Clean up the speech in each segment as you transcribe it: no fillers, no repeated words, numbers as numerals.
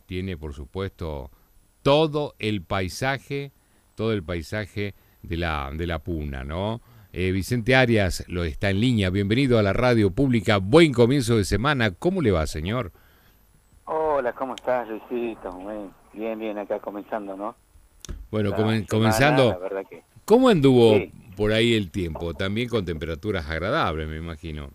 tiene por supuesto todo el paisaje de la Puna, ¿no? Vicente Arias lo está en línea. Bienvenido a la radio pública. Buen comienzo de semana. ¿Cómo le va, señor? Hola, ¿cómo estás, Luisito? Bien, bien, acá comenzando, ¿no? Bueno, La semana, la comenzando, verdad que... ¿cómo anduvo Sí, por ahí el tiempo? También con temperaturas agradables, me imagino.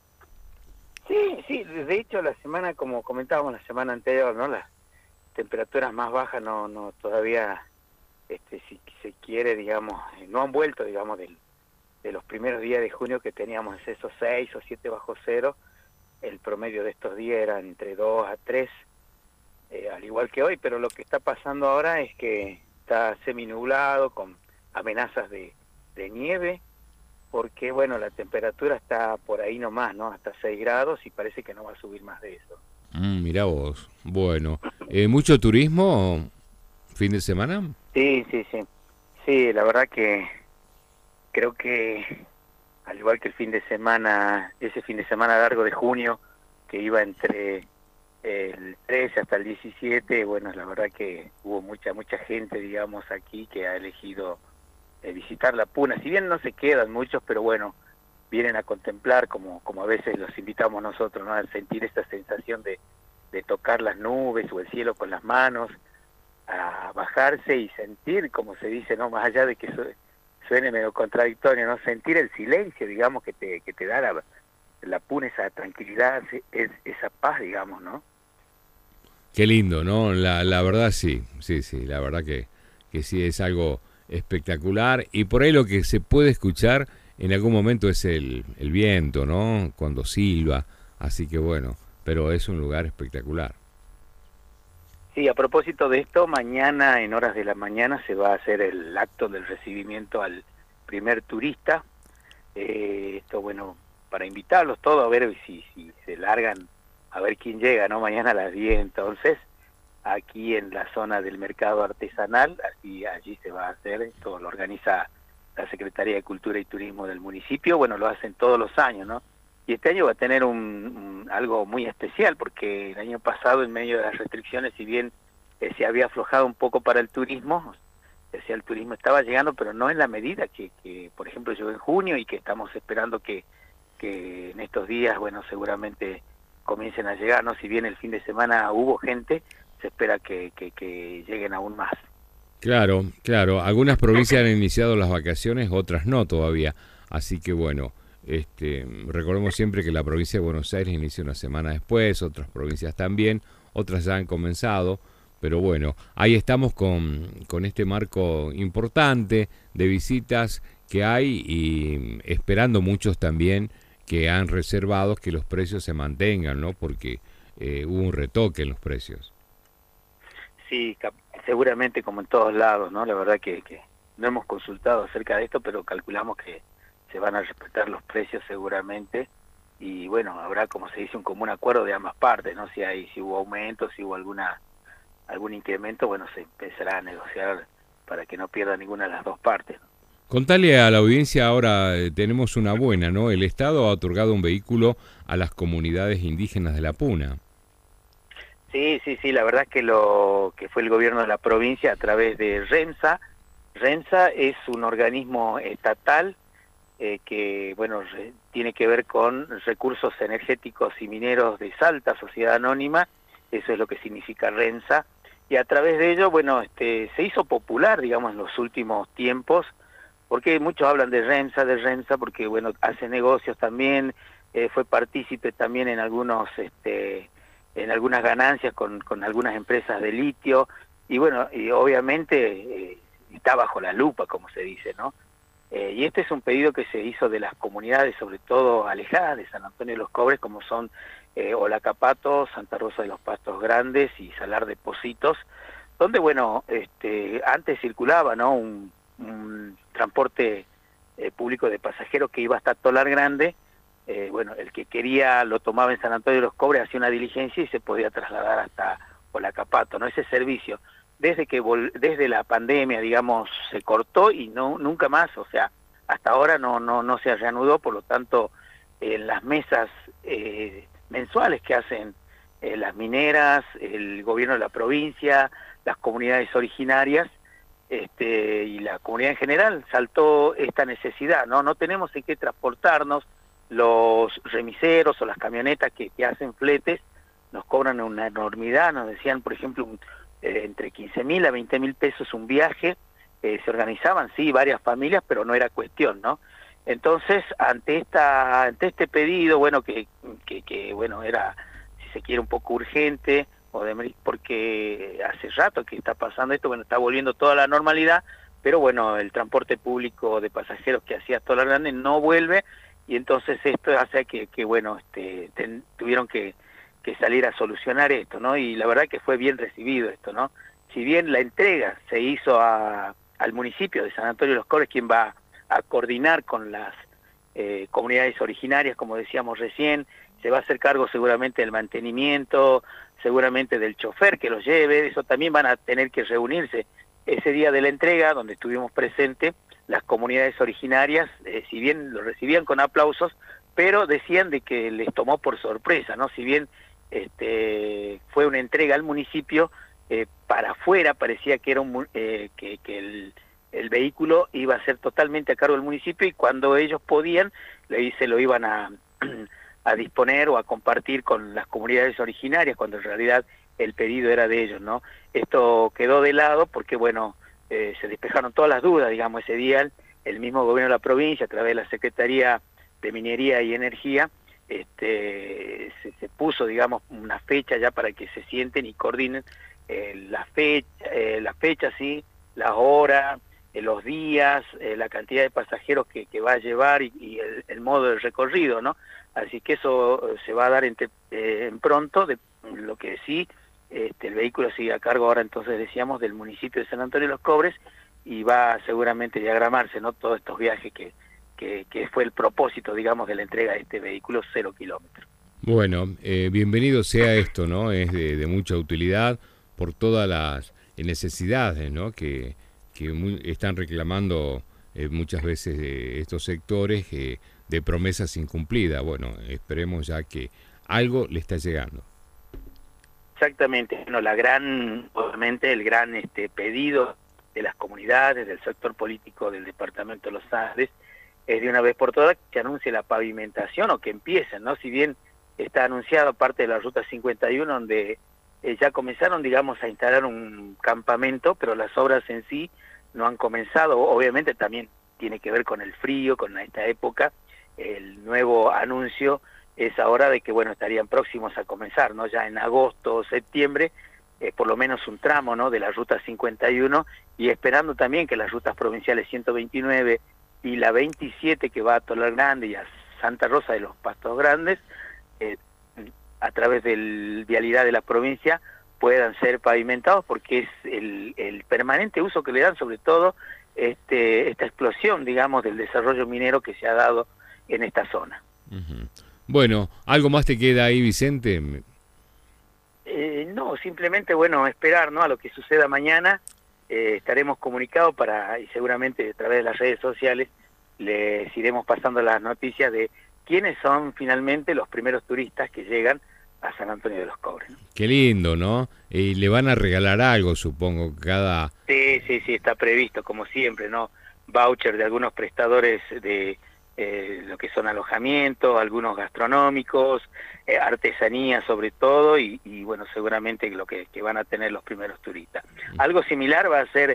sí, de hecho la semana, como comentábamos la semana anterior, ¿no? Las temperaturas más bajas no todavía, si se quiere, digamos, no han vuelto, digamos, de los primeros días de junio que teníamos esos 6 o 7 bajo cero. El promedio de estos días era entre 2 a 3, al igual que hoy, pero lo que está pasando ahora es que está seminublado, con amenazas de nieve, porque bueno, la temperatura está por ahí nomás, ¿no? Hasta 6 grados y parece que no va a subir más de eso. Mirá vos. Bueno, ¿mucho turismo fin de semana? Sí, sí, sí. Sí, la verdad que creo que al igual que el fin de semana, ese fin de semana largo de junio, que iba entre el 13 hasta el 17, bueno, la verdad que hubo mucha gente, digamos, aquí que ha elegido visitar la Puna. Si bien no se quedan muchos, pero bueno, vienen a contemplar, como a veces los invitamos nosotros, ¿no? A sentir esta sensación de tocar las nubes o el cielo con las manos, a bajarse y sentir, como se dice, ¿no? Más allá de que suene medio contradictorio, ¿no? Sentir el silencio, digamos, que te da la Puna, esa tranquilidad, esa paz, digamos, ¿no? Qué lindo, ¿no? La verdad sí, sí, sí, la verdad que sí es algo espectacular. Y por ahí lo que se puede escuchar en algún momento es el viento, ¿no? Cuando silba. Así que bueno, pero es un lugar espectacular. Sí, a propósito de esto, mañana en horas de la mañana se va a hacer el acto del recibimiento al primer turista. Esto, bueno, para invitarlos todos a ver si se largan, a ver quién llega, ¿no? Mañana a las 10, entonces, aquí en la zona del mercado artesanal, allí se va a hacer, esto lo organiza la Secretaría de Cultura y Turismo del municipio. Bueno, lo hacen todos los años, ¿no? Y este año va a tener algo muy especial, porque el año pasado, en medio de las restricciones, si bien se había aflojado un poco para el turismo, decía, el turismo estaba llegando, pero no en la medida que por ejemplo, llegó en junio, y que estamos esperando que en estos días, bueno, seguramente comiencen a llegar, ¿no? Si bien el fin de semana hubo gente, se espera que lleguen aún más. Claro, claro. Algunas provincias han iniciado las vacaciones, otras no todavía. Así que bueno, recordemos siempre que la provincia de Buenos Aires inicia una semana después, otras provincias también, otras ya han comenzado. Pero bueno, ahí estamos con este marco importante de visitas que hay y esperando muchos también que han reservado que los precios se mantengan, ¿no? Porque hubo un retoque en los precios. Sí, seguramente como en todos lados, ¿no? La verdad que no hemos consultado acerca de esto, pero calculamos que se van a respetar los precios seguramente, y bueno, habrá, como se dice, un común acuerdo de ambas partes, ¿no? Si hubo aumentos, si hubo algún incremento, bueno, se empezará a negociar para que no pierda ninguna de las dos partes, ¿no? Contale a la audiencia ahora, tenemos una buena, ¿no? El Estado ha otorgado un vehículo a las comunidades indígenas de la Puna. Sí, sí, sí, la verdad es que lo que fue el gobierno de la provincia a través de REMSA. REMSA es un organismo estatal que, bueno, tiene que ver con recursos energéticos y mineros de Salta, Sociedad Anónima. Eso es lo que significa REMSA, y a través de ello, bueno, se hizo popular, digamos, en los últimos tiempos, porque muchos hablan de REMSA, porque, bueno, hace negocios también, fue partícipe también en algunas ganancias con algunas empresas de litio, y bueno, y obviamente está bajo la lupa, como se dice, ¿no? Y este es un pedido que se hizo de las comunidades, sobre todo alejadas de San Antonio de los Cobres, como son Olacapato, Santa Rosa de los Pastos Grandes y Salar de Pocitos, donde, bueno, antes circulaba, ¿no? Un transporte público de pasajeros que iba hasta Tolar Grande. Bueno, el que quería lo tomaba en San Antonio de los Cobres, hacía una diligencia y se podía trasladar hasta Olacapato, ¿no? Ese servicio, desde la pandemia, digamos, se cortó y nunca más, o sea, hasta ahora no se reanudó. Por lo tanto, en las mesas mensuales que hacen las mineras, el gobierno de la provincia, las comunidades originarias, y la comunidad en general saltó esta necesidad, ¿no? No tenemos en qué transportarnos, los remiseros o las camionetas que hacen fletes nos cobran una enormidad, nos decían, por ejemplo, entre 15.000 a 20.000 pesos un viaje, se organizaban, sí, varias familias, pero no era cuestión, ¿no? Entonces, ante este pedido, bueno, que bueno, era, si se quiere, un poco urgente, porque hace rato que está pasando esto, bueno, está volviendo toda la normalidad, pero bueno, el transporte público de pasajeros que hacía Tolar Grande no vuelve, y entonces esto hace que bueno, tuvieron que salir a solucionar esto, ¿no? Y la verdad que fue bien recibido esto, ¿no? Si bien la entrega se hizo al municipio de San Antonio de los Cobres, quien va a coordinar con las comunidades originarias, como decíamos recién, se va a hacer cargo seguramente del mantenimiento, seguramente del chofer que los lleve, eso también van a tener que reunirse ese día de la entrega, donde estuvimos presentes, las comunidades originarias, si bien lo recibían con aplausos, pero decían de que les tomó por sorpresa, ¿no? Si bien fue una entrega al municipio, para afuera parecía que era que el vehículo iba a ser totalmente a cargo del municipio, y cuando ellos podían, se lo iban a disponer o a compartir con las comunidades originarias, cuando en realidad el pedido era de ellos, ¿no? Esto quedó de lado porque, bueno, se despejaron todas las dudas, digamos, ese día el mismo gobierno de la provincia, a través de la Secretaría de Minería y Energía, se puso, digamos, una fecha ya para que se sienten y coordinen la fecha, sí, las horas, los días, la cantidad de pasajeros que va a llevar y el modo de recorrido, ¿no? Así que eso se va a dar en pronto, de lo que sí, el vehículo sigue a cargo ahora, entonces decíamos, del municipio de San Antonio de los Cobres, y va a seguramente diagramarse, ¿no? Todos estos viajes que fue el propósito, digamos, de la entrega de este vehículo 0 kilómetros. Bueno, bienvenido sea esto, ¿no? Es de mucha utilidad por todas las necesidades, ¿no? Que están reclamando muchas veces estos sectores de promesas incumplidas. Bueno, esperemos ya que algo le está llegando. Exactamente, bueno, obviamente el gran pedido de las comunidades, del sector político del departamento de los Andes, es de una vez por todas que se anuncie la pavimentación, o que empiecen, ¿no? Si bien está anunciado parte de la Ruta 51, donde ya comenzaron, digamos, a instalar un campamento, pero las obras en sí no han comenzado. Obviamente también tiene que ver con el frío, con esta época. El nuevo anuncio es ahora de que, bueno, estarían próximos a comenzar, ¿no? Ya en agosto o septiembre, por lo menos un tramo, ¿no?, de la Ruta 51, y esperando también que las rutas provinciales 129 y la 27, que va a Tolar Grande y a Santa Rosa de los Pastos Grandes, a través de vialidad de la provincia, puedan ser pavimentados, porque es el permanente uso que le dan, sobre todo esta explosión, digamos, del desarrollo minero que se ha dado en esta zona. Uh-huh. Bueno, ¿algo más te queda ahí, Vicente? No, simplemente, bueno, esperar, ¿no?, a lo que suceda mañana. Estaremos comunicados y seguramente a través de las redes sociales les iremos pasando las noticias de quiénes son finalmente los primeros turistas que llegan a San Antonio de los Cobres. Qué lindo, ¿no? Y le van a regalar algo, supongo, cada... Sí, está previsto, como siempre, ¿no? Voucher de algunos prestadores de lo que son alojamientos, algunos gastronómicos, artesanía sobre todo, y bueno, seguramente lo que van a tener los primeros turistas. Algo similar va a ser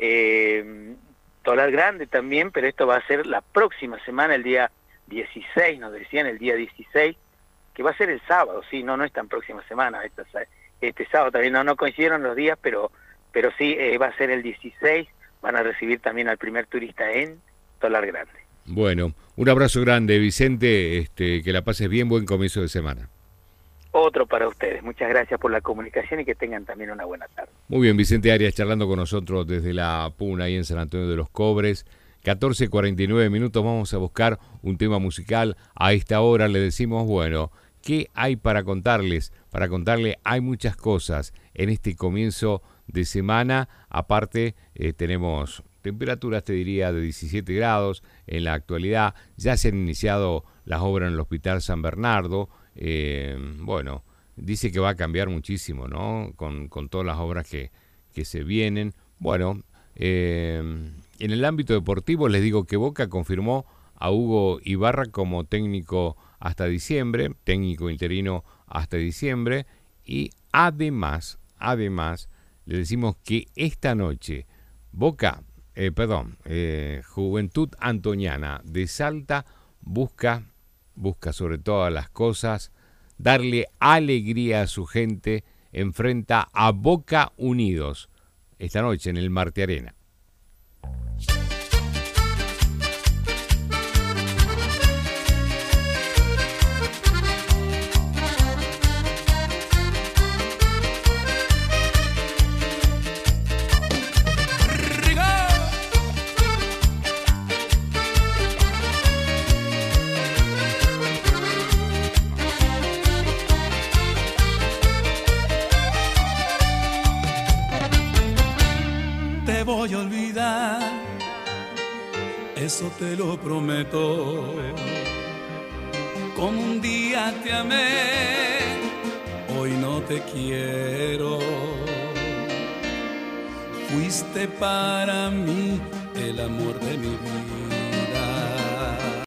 Tolar Grande también, pero esto va a ser la próxima semana, el día 16, nos decían, el día 16, que va a ser el sábado, sí, no es tan próxima semana, este sábado también no coincidieron los días, pero sí, va a ser el 16, van a recibir también al primer turista en Tolar Grande. Bueno, un abrazo grande, Vicente, que la pases bien, buen comienzo de semana. Otro para ustedes, muchas gracias por la comunicación y que tengan también una buena tarde. Muy bien, Vicente Arias charlando con nosotros desde la Puna, ahí en San Antonio de los Cobres. 14:49 minutos, vamos a buscar un tema musical. A esta hora le decimos, bueno, ¿qué hay para contarles? Para contarle hay muchas cosas en este comienzo de semana. Aparte, tenemos temperaturas, te diría, de 17 grados en la actualidad. Ya se han iniciado las obras en el Hospital San Bernardo. Bueno, dice que va a cambiar muchísimo, ¿no? Con todas las obras que se vienen. Bueno, en el ámbito deportivo les digo que Boca confirmó a Hugo Ibarra como técnico hasta diciembre, técnico interino hasta diciembre, y además, le decimos que esta noche Juventud Antoniana de Salta busca sobre todas las cosas darle alegría a su gente, enfrenta a Boca Unidos esta noche en el Marte Arena. Voy a olvidar, eso te lo prometo. Como un día te amé, hoy no te quiero. Fuiste para mí el amor de mi vida.